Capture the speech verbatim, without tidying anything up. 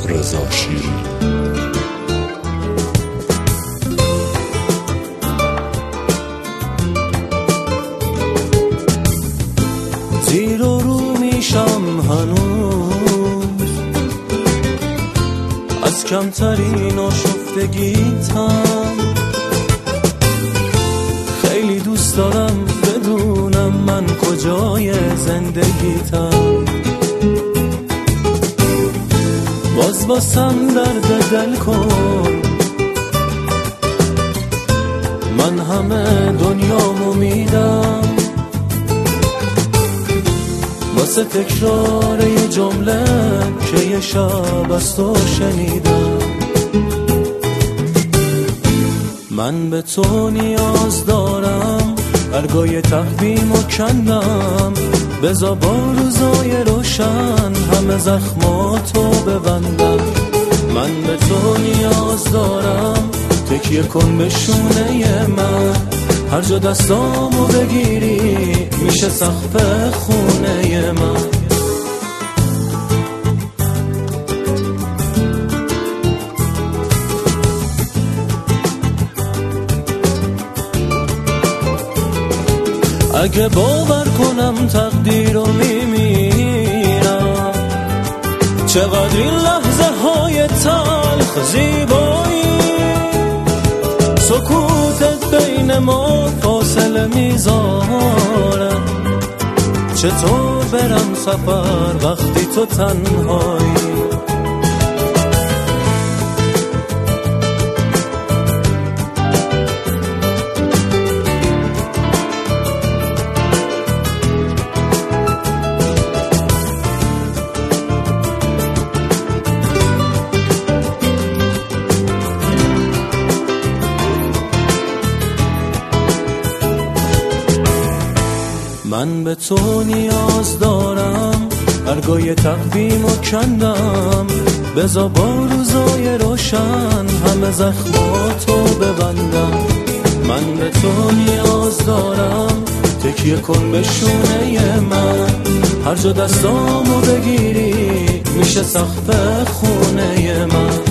رضا شیرین. زیر و رو میشم هنوز از کمترین آشفتگیتم. خیلی دوست دارم بدونم من کجای زندگیتم. باز واسم درد دل کن، من همه دنیامو میدم واسه تکرار یه جمله که یه شب از تو شنیدم. من به تو نیاز دارم، برگای تقویم و کندم، بذار با روزای روشن همه زخماتو ببندم. من به تو نیاز دارم، تکیه کن به شونه من، هر جا دستامو بگیری میشه سقف خونه من. اگه باور کنم تقدیر رو میمیرم، چقدر این لحظه های تلخ زیبایی، سکوتت بین ما فاصله میذاره. چطور برم سفر وقتی تو تنهایی؟ من به تو نیاز دارم، برگای تقویم و کندم، بذار با روزای روشن همه زخماتو ببندم. من به تو نیاز دارم، تکیه کن به شونه من، هر جا دستامو بگیری میشه سقف خونه من.